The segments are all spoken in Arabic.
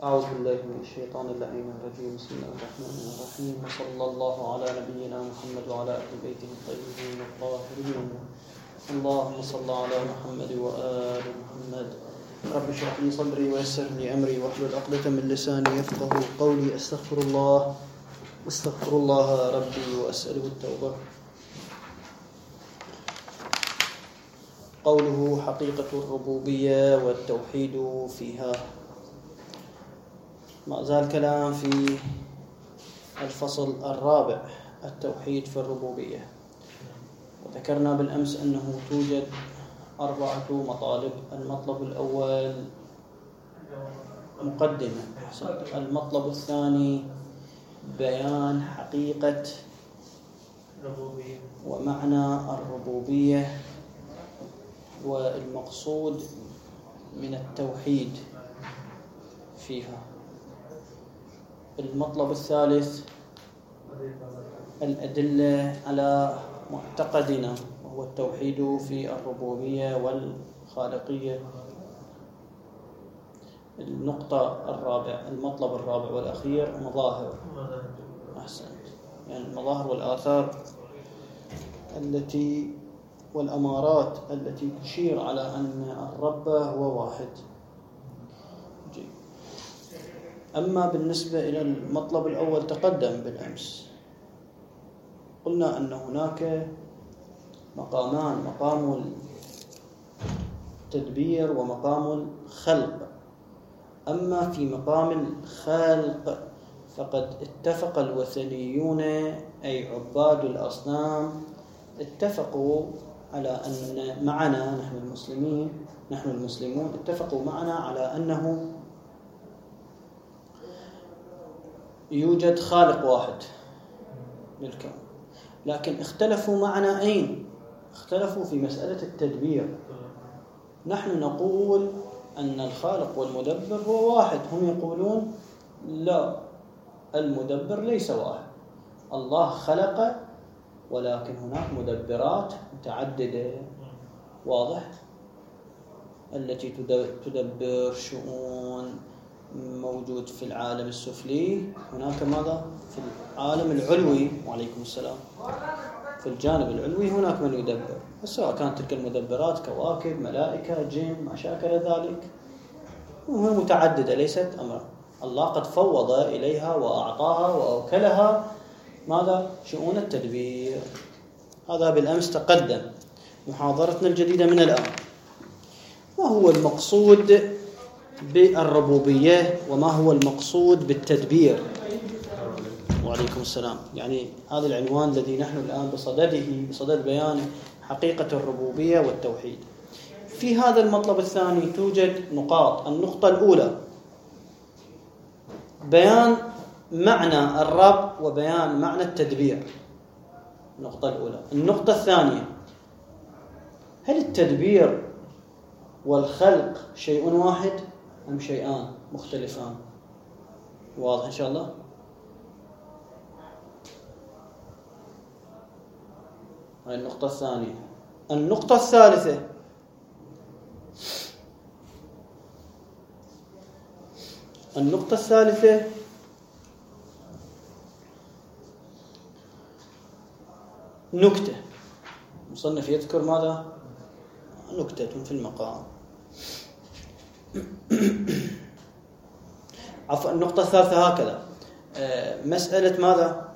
أعوذ بالله من الشيطان اللعين الرجيم. بسم الله الرحمن الرحيم، وصلى الله على نبينا محمد وعلى أهل بيته الطيبين الطاهرين. اللهم صل على محمد وآل محمد. رب اشرح لي صدري ويسر لي أمري واحلل عقدة من لساني يفقهوا قولي. أستغفر الله ربي وأسأله التوبة. قوله حقيقة الربوبية والتوحيد فيها. ما زال كلام في الفصل الرابع، التوحيد في الربوبية. وذكرنا بالأمس أنه توجد 4 مطالب. المطلب الأول مقدمة، المطلب الثاني بيان حقيقة ومعنى الربوبية والمقصود من التوحيد فيها. المطلب الثالث الأدلة على معتقدنا وهو التوحيد في الربوبية والخالقية. المطلب الرابع والأخير مظاهر. أحسنت، يعني المظاهر والآثار والأمارات التي تشير على أن الرب هو واحد. أما بالنسبة إلى المطلب الأول تقدم بالأمس، قلنا أن هناك مقامان، مقام التدبير ومقام الخلق. أما في مقام الخلق فقد اتفق الوثنيون أي عباد الأصنام اتفقوا على أن معنا نحن المسلمون اتفقوا معنا على أنه يوجد خالق واحد للكون، لكن اختلفوا معنا أين؟ اختلفوا في مسألة التدبير. نحن نقول أن الخالق والمدبر هو واحد، هم يقولون لا، المدبر ليس واحد. الله خلق ولكن هناك مدبرات متعددة، واضح، التي تدبر شؤون موجود في العالم السفلي. هناك ماذا؟ في العالم العلوي، وعليكم السلام، في الجانب العلوي هناك من يدبر، سواء كانت تلك المدبرات كواكب، ملائكة، جن، ما شاكل ذلك، وهي متعددة ليست أمرا. الله قد فوض إليها وأعطاها وأوكلها ماذا؟ شؤون التدبير. هذا بالأمس تقدم. محاضرتنا الجديدة من الآن، ما هو المقصود بالربوبية وما هو المقصود بالتدبير؟ وعليكم السلام. يعني هذا العنوان الذي نحن الآن بصدد بيان حقيقة الربوبية والتوحيد. في هذا المطلب الثاني توجد نقاط. النقطة الأولى بيان معنى الرب وبيان معنى التدبير، النقطة الأولى. النقطة الثانية، هل التدبير والخلق شيء واحد أم شيئان مختلفان؟ واضح إن شاء الله؟ هذه النقطة الثانية. النقطة الثالثة، نكتة. المصنف يذكر ماذا؟ نكتة في المقام. عفوا، النقطة الثالثة هكذا، مسألة ماذا؟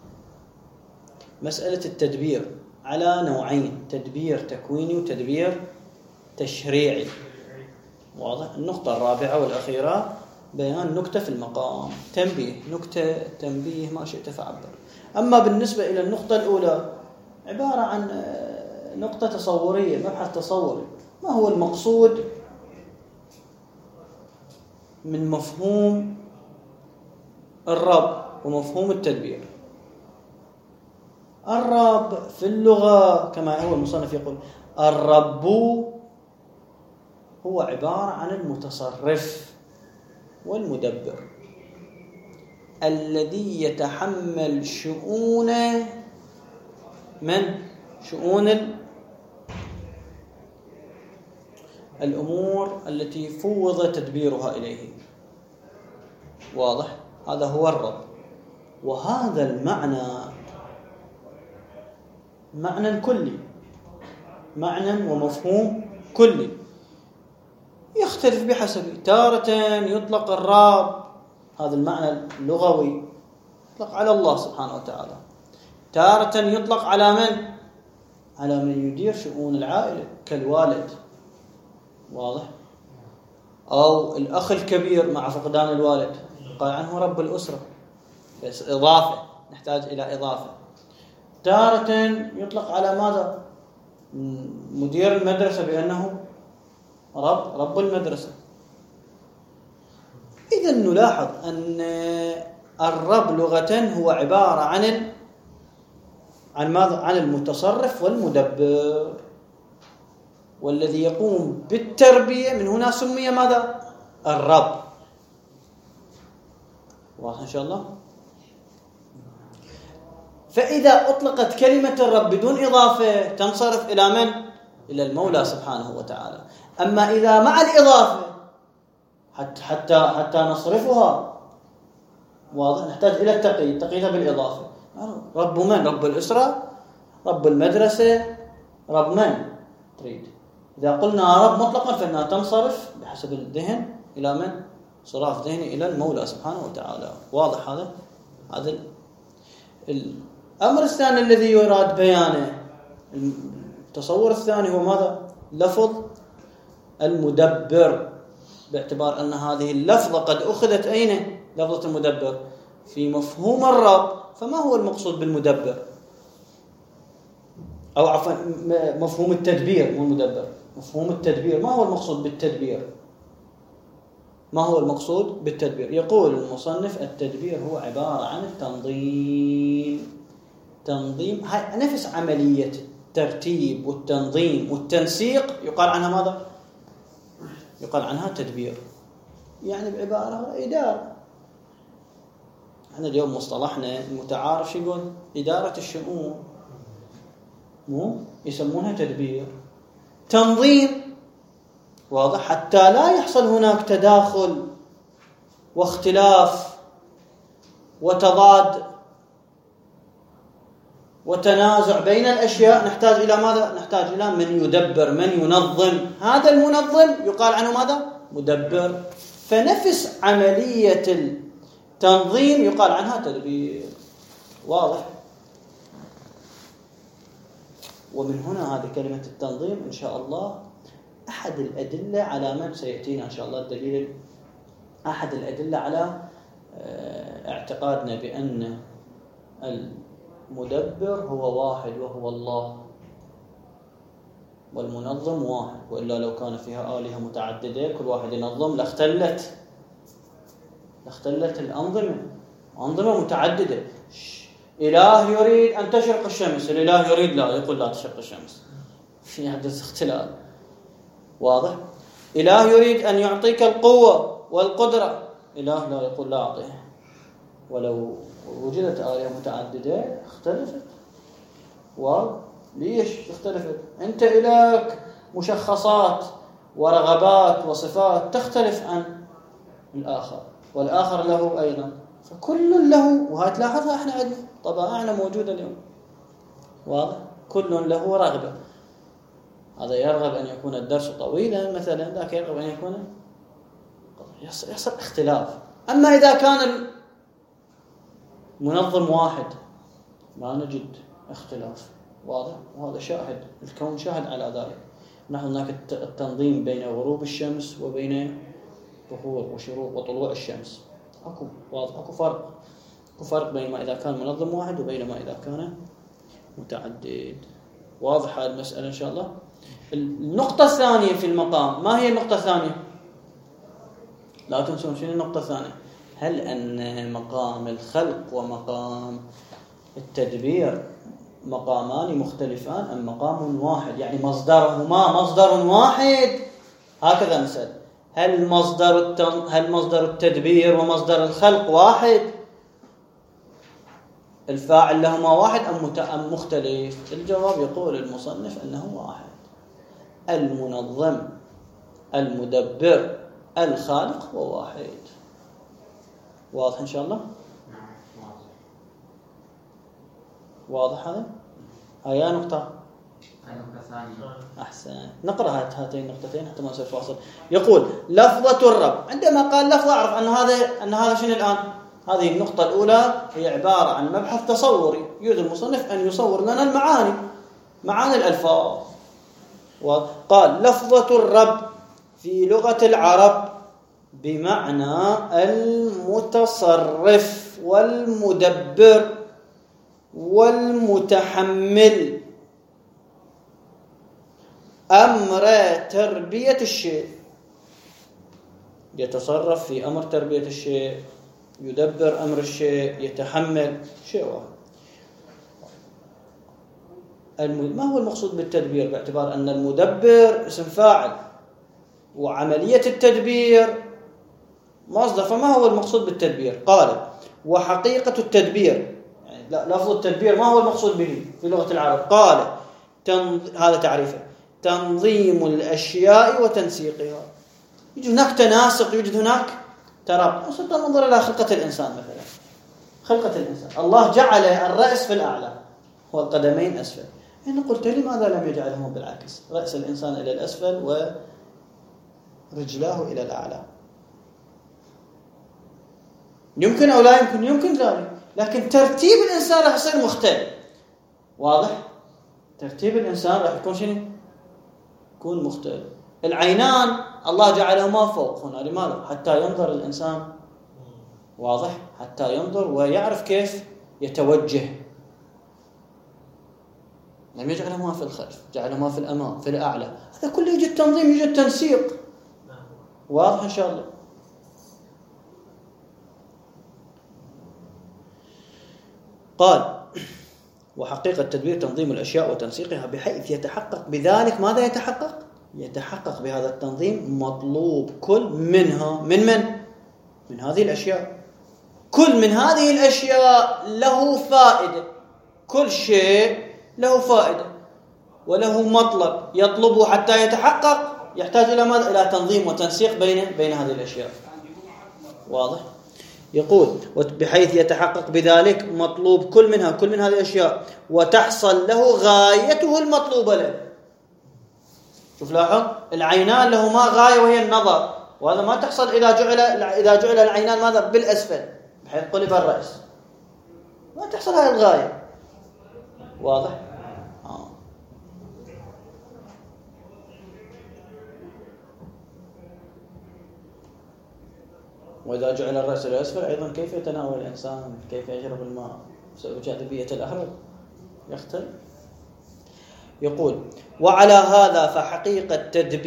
مسألة التدبير على نوعين، تدبير تكويني وتدبير تشريعي، واضح. النقطة الرابعة والأخيرة بيان نكتة في المقام، تنبيه، نكتة، تنبيه، ما شئت فعبر. أما بالنسبة إلى النقطة الأولى عبارة عن نقطة تصورية، مبحث تصوري. ما هو المقصود من مفهوم الرب ومفهوم التدبير؟ الرب في اللغة كما هو المصنف يقول، الرب هو عبارة عن المتصرف والمدبر الذي يتحمل شؤون الأمور التي فوض تدبيرها إليه. واضح؟ هذا هو الرب. وهذا المعنى معنى كلي، معنى ومفهوم كلي، يختلف بحسب. تارة يطلق الرب، هذا المعنى اللغوي، يطلق على الله سبحانه وتعالى. تارة يطلق على من؟ على من يدير شؤون العائلة كالوالد، واضح؟ أو الأخ الكبير مع فقدان الوالد قال عنه رب الأسرة، بس إضافة، نحتاج إلى إضافة. تارة يطلق على ماذا؟ مدير المدرسة بأنه رب المدرسة. إذا نلاحظ أن الرب لغة هو عبارة عن ماذا؟ عن المتصرف والمدبر، والذي يقوم بالتربية من هنا سمي ماذا؟ الرب. واضح إن شاء الله؟ فإذا أطلقت كلمة الرب بدون إضافة تنصرف إلى من؟ إلى المولى سبحانه وتعالى. أما إذا مع الإضافة حتى نصرفها، واضح، نحتاج إلى التقييد، تقييدها بالإضافة. رب من؟ رب الأسرة، رب المدرسة، رب من تريد. إذا قلنا رب مطلقا فإنها تنصرف بحسب الذهن إلى من؟ صراف ذهني إلى المولى سبحانه وتعالى. واضح هذا؟ هذا الأمر الثاني الذي يراد بيانه. التصور الثاني هو ماذا؟ لفظ المدبر، باعتبار أن هذه اللفظة قد أخذت أين؟ لفظة المدبر في مفهوم الرب. فما هو المقصود بالمدبر؟ أو عفوا مفهوم التدبير، مو المدبر، مفهوم التدبير. ما هو المقصود بالتدبير؟ ما هو المقصود بالتدبير؟ يقول المصنف التدبير هو عبارة عن التنظيم. تنظيم نفس عملية الترتيب والتنظيم والتنسيق يقال عنها ماذا؟ يقال عنها تدبير، يعني بعبارة إدارة. احنا اليوم مصطلحنا المتعارف شو يقول؟ إدارة الشؤون، مو يسمونها تدبير. تنظيم، واضح، حتى لا يحصل هناك تداخل واختلاف وتضاد وتنازع بين الأشياء. نحتاج إلى ماذا؟ نحتاج إلى من يدبر، من ينظم. هذا المنظم يقال عنه ماذا؟ مدبر. فنفس عملية التنظيم يقال عنها تدبير. واضح؟ ومن هنا هذه كلمة التنظيم إن شاء الله أحد الأدلة على من سيأتينا إن شاء الله الدليل، أحد الأدلة على اعتقادنا بأن المدبر هو واحد وهو الله، والمنظم واحد. وإلا لو كان فيها آلهة متعددة كل واحد ينظم لاختلت الأنظمة، أنظمة متعددة. إله يريد أن تشرق الشمس، الإله يريد لا، يقول لا تشرق الشمس، يحدث اختلاف. واضح؟ إله يريد أن يعطيك القوة والقدرة، إله لا، يقول لا أعطيه. ولو وجدت آلهة متعددة اختلفت. ليش اختلفت؟ أنت إليك مشخصات ورغبات وصفات تختلف عن الآخر، والآخر له أيضا، فكل له. وهي تلاحظها احنا عندنا طبائعنا موجودة اليوم، واضح؟ كل له رغبة. هذا يرغب أن يكون الدرس طويلا مثلا، ذاك يرغب أن يكون يحصل اختلاف. أما إذا كان المنظم واحد ما نجد اختلاف. واضح؟ وهذا شاهد، الكون شاهد على ذلك. نحن هناك التنظيم بين غروب الشمس وبين ظهور وشروق وطلوع الشمس. اكو فرق بين ما إذا كان منظم واحد وبين ما إذا كان متعدد. واضح هذه المسألة إن شاء الله. النقطة الثانية في المقام، ما هي النقطة الثانية؟ لا تنسون شنو النقطة الثانية. هل أن مقام الخلق ومقام التدبير مقامان مختلفان أم مقام واحد؟ يعني مصدرهما مصدر واحد. هكذا نسأل، هل مصدر التدبير ومصدر الخلق واحد؟ الفاعل لهما واحد أم مختلف؟ الجواب يقول المصنف أنه واحد. المنظم، المدبر، الخالق هو واحد. واضح إن شاء الله؟ واضح هذا؟ هاي نقطة أحسن. نقرأ هاتين النقطتين حتى ما نصير فاصل. يقول لفظة الرب، عندما قال لفظة أعرف أن هذا شنو الآن؟ هذه النقطة الأولى هي عبارة عن مبحث تصوري، يريد المصنف أن يصور لنا المعاني، معاني الألفاظ. وقال لفظة الرب في لغة العرب بمعنى المتصرف والمدبر والمتحمل أمر تربية الشيء، يتصرف في أمر تربية الشيء، يدبر أمر الشيء، يتحمل شيء واحد. ما هو المقصود بالتدبير؟ باعتبار أن المدبر اسم فاعل وعملية التدبير مصدر، فما هو المقصود بالتدبير؟ قال وحقيقة التدبير، يعني لفظ التدبير ما هو المقصود به في لغة العرب؟ قال هذا تعريفه: تنظيم الأشياء وتنسيقها. يوجد هناك تناسق، يوجد هناك ترابط. ننظر إلى خلقة الإنسان مثلا. خلقة الإنسان الله جعل الرأس في الأعلى والقدمين أسفل. هنا قلت لماذا لم يجعلهم بالعكس؟ رأس الإنسان إلى الأسفل ورجلاه إلى الأعلى. يمكن أو لا يمكن؟ يمكن ذلك، لكن ترتيب الإنسان راح يصير مختلف. واضح؟ ترتيب الإنسان راح يكون شنو؟ يكون مختلف. العينان الله جعلهما فوق هنا، لماذا؟ حتى ينظر الإنسان. واضح؟ حتى ينظر ويعرف كيف يتوجه. لم يجعلهما في الخلف، جعلهما في الأمام، في الأعلى. هذا كله يوجد تنظيم، يوجد تنسيق. واضح إن شاء الله؟ قال وحقيقة التدبير تنظيم الأشياء وتنسيقها بحيث يتحقق بذلك. ماذا يتحقق؟ يتحقق بهذا التنظيم مطلوب كل منها من هذه الأشياء. كل من هذه الأشياء له فائدة، كل شيء له فائدة وله مطلب يطلبه حتى يتحقق. يحتاج إلى ماذا؟ إلى تنظيم وتنسيق بين هذه الأشياء. واضح؟ يقول بحيث يتحقق بذلك مطلوب كل من هذه الأشياء وتحصل له غايته المطلوبة له. شوف لاحظ، العينان لهما غاية وهي النظر، وهذا ما تحصل إذا جعل العينان ماذا؟ بالأسفل بحيث قلب الرأس، ما تحصل هذه الغاية. واضح؟ وإذا جعل الرأس إلى الأسفل أيضا كيف يتناول الإنسان؟ كيف يشرب الماء؟ جاذبية الأرض يختلف. يقول وعلى فحقيقة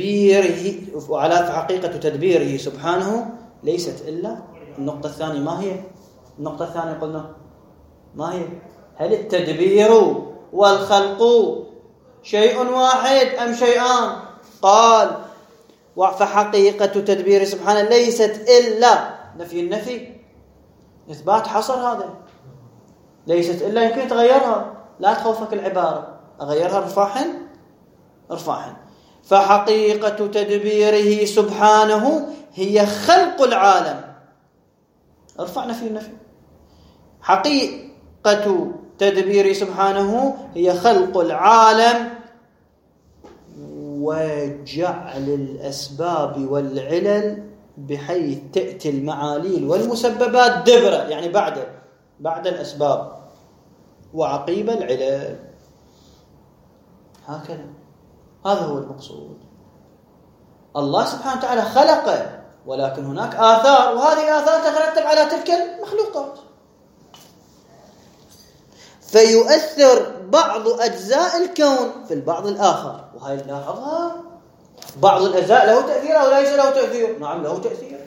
تدبيره سبحانه ليست إلا النقطة الثانية. ما هي النقطة الثانية؟ قلنا ما هي؟ هل التدبير والخلق شيء واحد أم شيئان؟ قال فحقيقة تدبيره سبحانه ليست إلا النفي إثبات حصر. هذا ليست إلا يمكن يتغيرها، لا تخوفك العبارة، أغيرها ارفعها. فحقيقة تدبيره سبحانه هي خلق العالم. ارفع نفي. حقيقة تدبيره سبحانه هي خلق العالم وجعل الأسباب والعلل بحيث تأتي المعاليل والمسببات دبرة، يعني بعد الأسباب وعقيب العلل. هكذا، هذا هو المقصود. الله سبحانه وتعالى خلقه، ولكن هناك آثار، وهذه الآثار تترتب على تلك المخلوقات، فيؤثر بعض أجزاء الكون في البعض الآخر. وهي نلاحظها، بعض الأجزاء له تأثير أو ليس له تأثير؟ نعم له تأثير.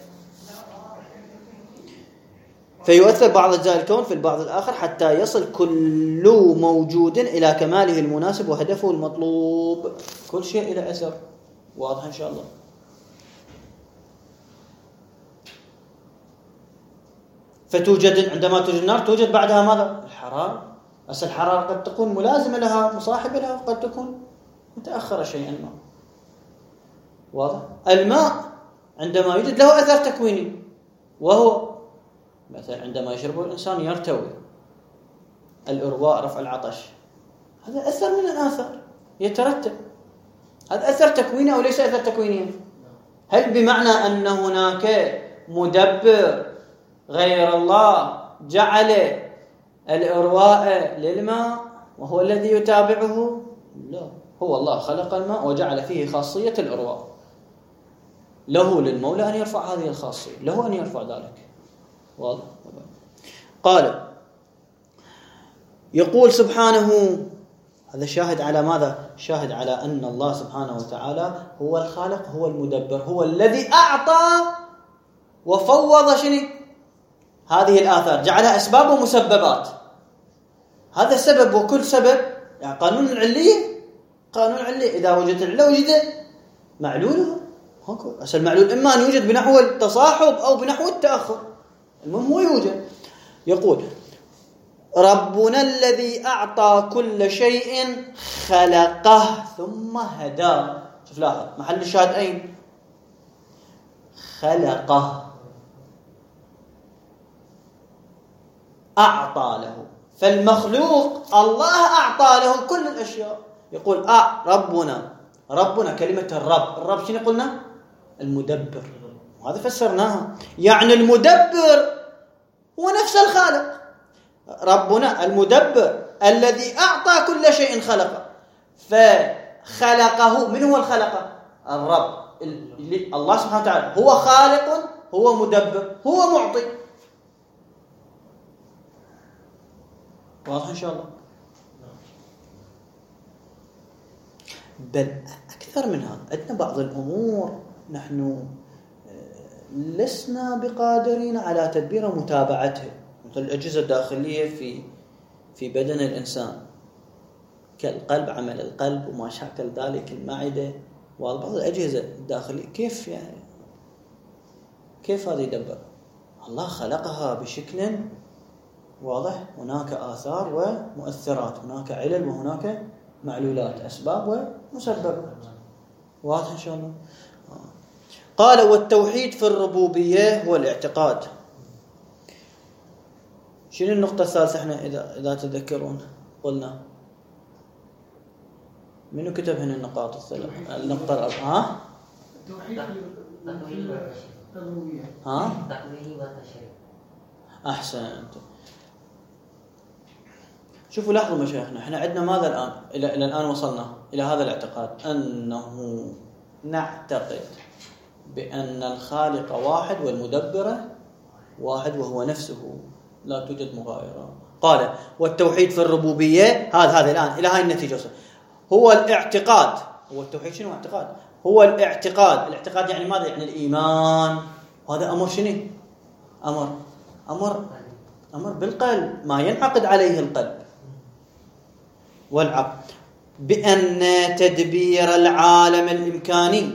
فيؤثر بعض أجزاء الكون في البعض الآخر حتى يصل كل موجود إلى كماله المناسب وهدفه المطلوب. كل شيء إلى أثر. واضح إن شاء الله؟ فتوجد عندما توجد النار توجد بعدها ماذا؟ الحرارة. بس الحرارة قد تكون ملازمة لها، مصاحبة لها، وقد تكون متأخرة شيئا ما. واضح؟ الماء عندما يوجد له أثر تكويني، وهو مثلا عندما يشربه الإنسان يرتوي، الإرواء رفع العطش، هذا أثر من الآثار يترتب. هذا أثر تكويني أو ليس أثر تكويني؟ هل بمعنى أن هناك مدبر غير الله جعل الإرواء للماء وهو الذي يتابعه؟ لا، هو الله خلق الماء وجعل فيه خاصية الإرواء، له للمولى أن يرفع هذه الخاصية، له أن يرفع ذلك. واضح؟ قال يقول سبحانه، هذا شاهد على ماذا؟ شاهد على أن الله سبحانه وتعالى هو الخالق، هو المدبر، هو الذي أعطى وفوض شنو؟ هذه الآثار، جعلها أسباب ومسببات. هذا السبب، وكل سبب يعني قانون العلية، قانون العلية إذا وجدت العلة وجد معلولها. أصل المعلول إما أن يوجد بنحو التصاحب أو بنحو التأخر، المهم هو يوجد. يقول ربنا الذي أعطى كل شيء خلقه ثم هداه. شوف لاحظ محل الشاهد أين؟ خلقه، أعطى له. فالمخلوق الله أعطى له كل الأشياء. يقول ربنا كلمة الرب شنو قلنا؟ المدبر، وهذا فسرناها، يعني المدبر هو نفس الخالق. ربنا المدبر الذي أعطى كل شيء خلقه، فخلقه. من هو الخلق؟ الرب، الله سبحانه وتعالى هو خالق، هو مدبر، هو معطي. واضح إن شاء الله؟ بل أكثر من هذا، عندنا بعض الأمور نحن لسنا بقادرين على تدبير ومتابعتها، مثل الأجهزة الداخلية في بدن الإنسان كالقلب، عمل القلب وما شاكل ذلك، المعدة وبعض الأجهزة الداخلية. كيف يعني؟ كيف هذا يدبر؟ الله خلقها بشكل واضح، هناك آثار ومؤثرات، هناك علل وهناك معلولات، أسباب ومسببات. واضح إن شاء الله؟ قال والتوحيد في الربوبية هو الاعتقاد. شنو النقطة الثالثة احنا إذا تذكرون قلنا؟ منو كتب هنا النقاط الثلاث؟ النقطة الأربعة. التوحيد في الربوبية. تقويه وتشريع. أحسنت. شوفوا لاحظوا مشايخنا، احنا عندنا ماذا الآن؟ إلى الآن وصلنا إلى هذا الاعتقاد، أنه نعتقد بأن الخالق واحد والمدبر واحد وهو نفسه، لا توجد مغايرة. قال والتوحيد في الربوبية، هذا الآن إلى هاي النتيجة هو الاعتقاد. هو التوحيد شنو اعتقاد؟ هو الاعتقاد يعني ماذا؟ يعني الإيمان. وهذا أمر شنو؟ أمر بالقلب، ما ينعقد عليه القلب والعقل، بأن تدبير العالم الإمكاني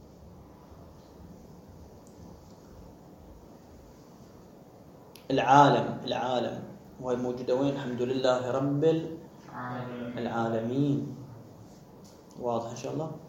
العالم وهي موجودة وين؟ الحمد لله رب العالمين. واضح إن شاء الله؟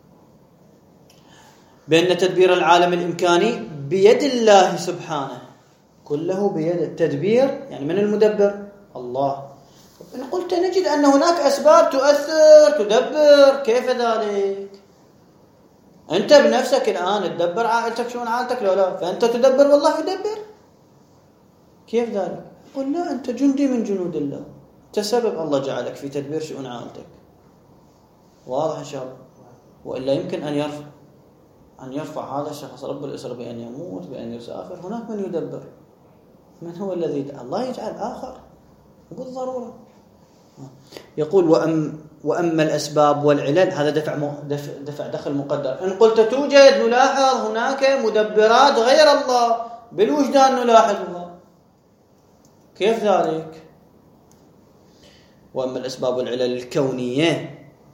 بأن تدبير العالم الإمكاني بيد الله سبحانه، كله بيد. التدبير يعني من المدبر؟ الله. إن قلت نجد أن هناك أسباب تؤثر تدبر، كيف ذلك؟ أنت بنفسك الآن تدبر عائلتك، شلون عائلتك لو لا؟ فأنت تدبر والله يدبر، كيف ذلك؟ قل لا، أنت جندي من جنود الله، أنت سبب الله جعلك في تدبير شؤون عائلتك. واضح إن شاء الله؟ وإلا يمكن أن يرفع هذا الشخص رب الأسرة بأن يموت، بأن يسافر، هناك من يدبر. من هو الذي الله يجعل آخر بالضرورة. يقول وأما الأسباب والعلل، هذا دفع دخل مقدر. إن قلت توجد، نلاحظ هناك مدبرات غير الله بالوجدان نلاحظها، كيف ذلك؟ وأما الأسباب والعلل الكونية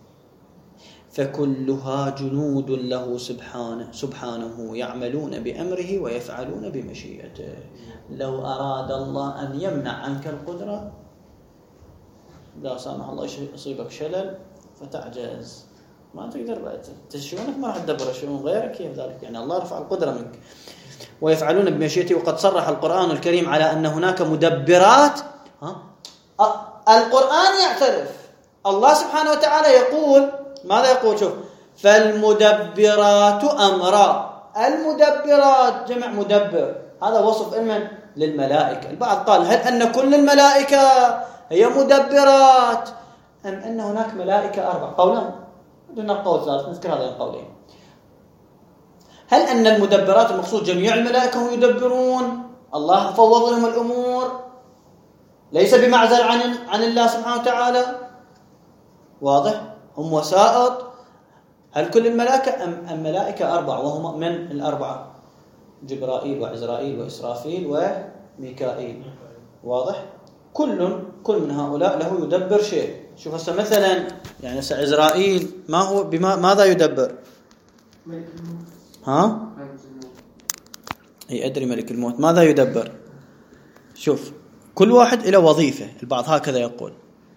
فكلها جنود له سبحانه يعملون بأمره ويفعلون بمشيئته. لو أراد الله أن يمنع عنك القدرة، لا سامح الله يصيبك شلل فتعجز، ما تقدر بعد شلونك ما راح تدبر شؤون غيرك، كيف ذلك؟ يعني الله رفع القدرة منك. ويفعلون بمشيئته. وقد صرح القرآن الكريم على أن هناك مدبرات. القرآن يعترف، الله سبحانه وتعالى يقول ماذا يقول؟ شوف، فالمدبرات أمرا. المدبرات جمع مدبر، هذا وصف علما للملائكة. البعض قال هل أن كل الملائكة هي مدبرات أم أن هناك ملائكة 4؟ قولان، بدنا قول ثالث نذكر هذين القولين. هل أن المدبرات المقصود جميع الملائكة هم يدبرون؟ الله فوض لهم الأمور ليس بمعزل عن الله سبحانه وتعالى، واضح؟ هم وسائط. هل كل الملائكة أم الملائكة 4 وهم من الأربعة؟ جبرائيل وعزرائيل وإسرافيل وميكائيل، واضح؟ كل من هؤلاء له يدبر شيء. شوف هسه مثلا يعني عزرائيل ما هو ماذا يدبر؟ ملك الموت. ها؟ أي أدري ملك الموت ماذا يدبر؟ شوف كل واحد له وظيفة، البعض هكذا يقول.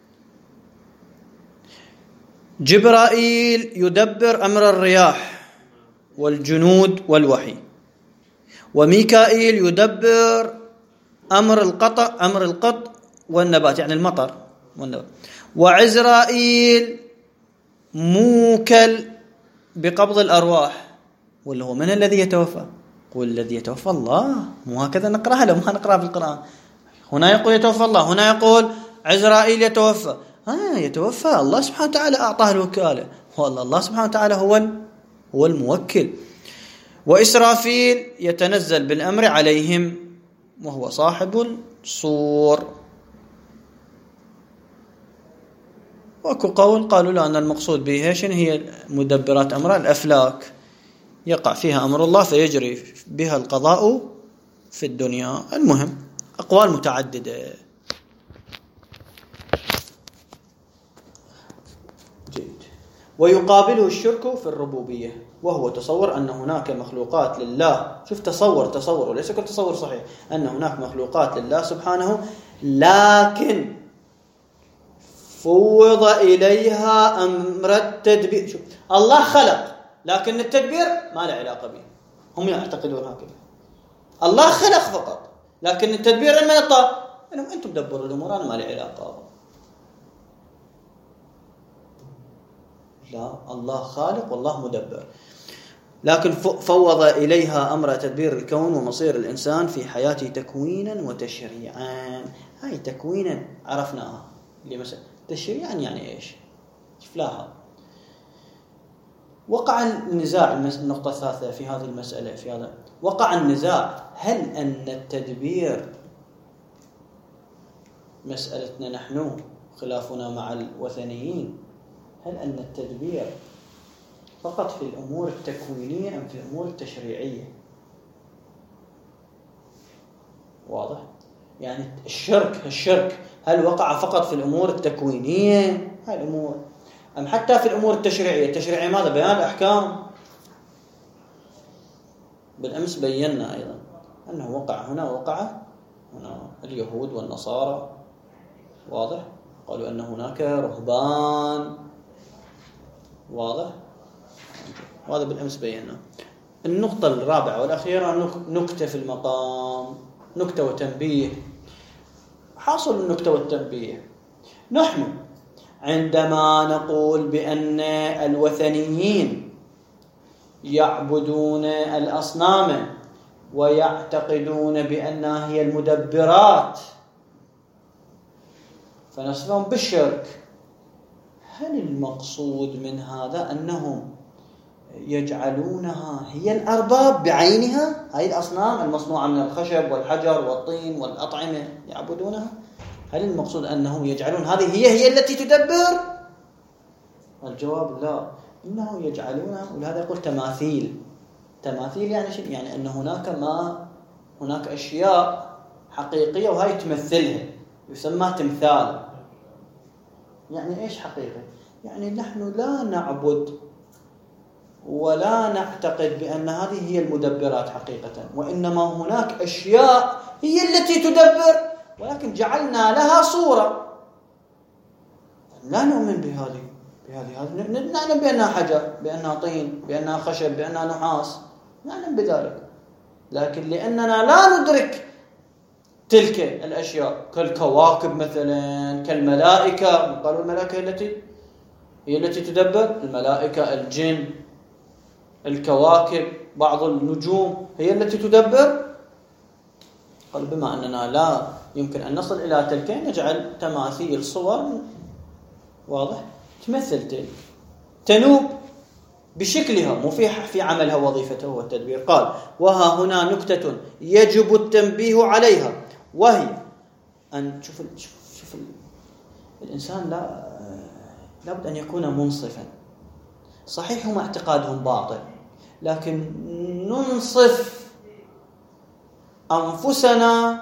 جبرائيل يدبر أمر الرياح والجنود والوحي، وميكائيل يدبر أمر القط والنبات يعني المطر والنبات، وعزرائيل موكل بقبض الأرواح. واللي هو من الذي يتوفى؟ قل الذي يتوفى الله، مو هكذا نقرأها لو ما نقرأها في القرآن. هنا يقول يتوفى الله، هنا يقول عزرائيل يتوفى. يتوفى الله سبحانه وتعالى أعطاه الوكالة، والله الله سبحانه وتعالى هو الموكل. وإسرافيل يتنزل بالأمر عليهم وهو صاحب الصور. وأكو قول قالوا لا أن المقصود به هي مدبرات أمر الأفلاك، يقع فيها أمر الله فيجري بها القضاء في الدنيا. المهم أقوال متعددة. جيد. ويقابله الشرك في الربوبية، وهو تصور أن هناك مخلوقات لله. شوف تصور وليس كل تصور صحيح، أن هناك مخلوقات لله سبحانه لكن فوض إليها أمر التدبير. شوف الله خلق لكن التدبير ما له علاقة به، هم يعتقدون هكذا. الله خلق فقط لكن التدبير من الله، إنهم أنتم تدبروا الأمور، أنا ما لي علاقة. لا، الله خالق والله مدبر، لكن فوض إليها أمر تدبير الكون ومصير الإنسان في حياته تكوينا وتشريعا. هاي تكوينا عرفناها، اللي مثلا تشريعا يعني إيش؟ شفلاها. وقع النزاع، النقطة الثالثة في هذه المسألة، وقع النزاع هل أن التدبير، مسألتنا نحن خلافنا مع الوثنيين، هل أن التدبير فقط في الأمور التكوينية أم في الأمور التشريعية؟ واضح؟ يعني الشرك هل وقع فقط في الأمور التكوينية هاي الأمور أم حتى في الأمور التشريعية؟ التشريعية ماذا؟ بيان الأحكام. بالأمس بينا أيضا أنه وقع هنا اليهود والنصارى، واضح؟ قالوا أن هناك رهبان، واضح؟ وهذا بالأمس بينا. النقطة الرابعة والأخيرة نكتة في المقام، نكتة وتنبيه. حاصل النكتة والتنبيه، نحن عندما نقول بأن الوثنيين يعبدون الأصنام ويعتقدون بأنها هي المدبرات فنصفهم بالشرك، هل المقصود من هذا أنهم يجعلونها هي الأرباب بعينها؟ هاي الأصنام المصنوعة من الخشب والحجر والطين والأطعمة يعبدونها، هل المقصود أنهم يجعلون هذه هي التي تدبر؟ الجواب لا، إنه يجعلونها، ولهذا يقول تماثيل يعني شيء، يعني أن هناك أشياء حقيقية وهي تمثلها، يسمى تمثال. يعني إيش حقيقي؟ يعني نحن لا نعبد ولا نعتقد بأن هذه هي المدبرات حقيقة، وإنما هناك أشياء هي التي تدبر، ولكن جعلنا لها صورة. لا نؤمن بهذه نعلم بأنها حجر، بأنها طين، بأنها خشب، بأنها نحاس، نعلم بذلك، لكن لأننا لا ندرك تلك الأشياء كالكواكب مثلا، كالملائكة، قالوا الملائكة هي التي تدبر، الملائكة، الجن، الكواكب، بعض النجوم هي التي تدبر. قال بما أننا لا يمكن أن نصل إلى تلك نجعل تماثيل صور واضح تمثل تلك، تنوب بشكلها، مو في عملها وظيفته والتدبير. قال وها هنا نكتة يجب التنبيه عليها، وهي أن شوف الإنسان لابد أن يكون منصفا. صحيح هم اعتقادهم باطل، لكن ننصف أنفسنا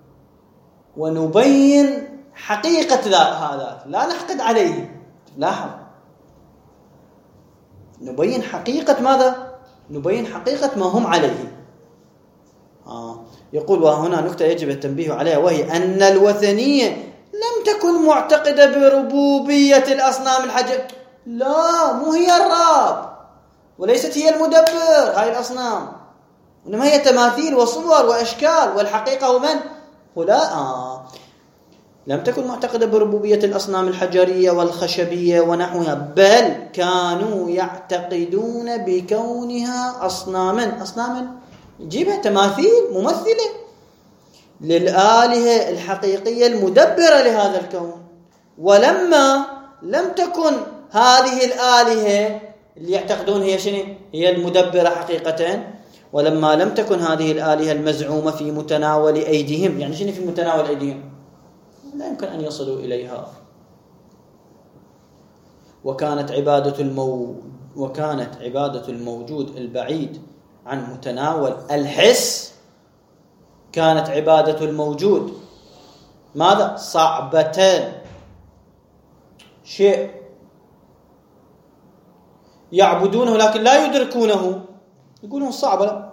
ونبين حقيقة هذا، لا نحقد عليه. لاحظ، نبين حقيقة ماذا؟ نبين حقيقة ما هم عليه. يقول وهنا نكتة يجب التنبيه عليها، وهي أن الوثنية لم تكن معتقدة بربوبية الأصنام الحجر. لا، مو هي الرب، وليست هي المدبر هاي الأصنام، إنما هي تماثيل وصور وأشكال، والحقيقة هو من؟ هؤلاء. لم تكن معتقدة بربوبية الأصنام الحجرية والخشبية ونحوها، بل كانوا يعتقدون بكونها أصناما يجيبها تماثيل ممثلة للآلهة الحقيقية المدبرة لهذا الكون. ولما لم تكن هذه الآلهة اللي يعتقدون هي شنو؟ هي المدبرة حقيقة، ولما لم تكن هذه الآلهة المزعومة في متناول أيديهم، يعني شنو في متناول أيديهم؟ لا يمكن أن يصلوا إليها. وكانت عبادة الموجود البعيد عن متناول الحس، كانت عبادة الموجود ماذا؟ صعبة. شيء يعبدونه لكن لا يدركونه، يقولون صعبة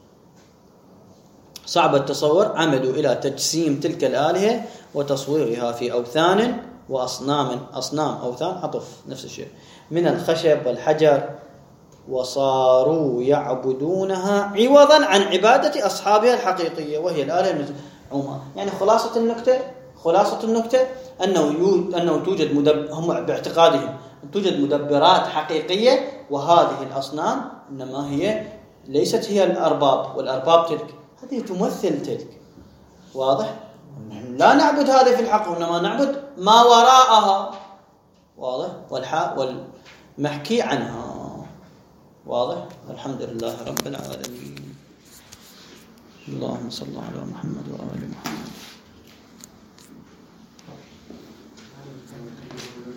التصور. عمدوا إلى تجسيم تلك الآلهة وتصويرها في أوثان أصنام أوثان، عطف نفس الشيء، من الخشب والحجر، وصاروا يعبدونها عوضا عن عبادة أصحابها الحقيقية وهي الآلهة المزعومة. يعني خلاصة النكتة أنه توجد هم باعتقادهم توجد مدبرات حقيقية، وهذه الأصنام إنما هي ليست هي الأرباب، والأرباب تلك هذه تمثل تلك. واضح؟ لا نعبد هذه في الحق، إنما نعبد ما وراءها. واضح؟ والمحكي عنها. واضح؟ الحمد لله رب العالمين. اللهم صل على محمد وعلى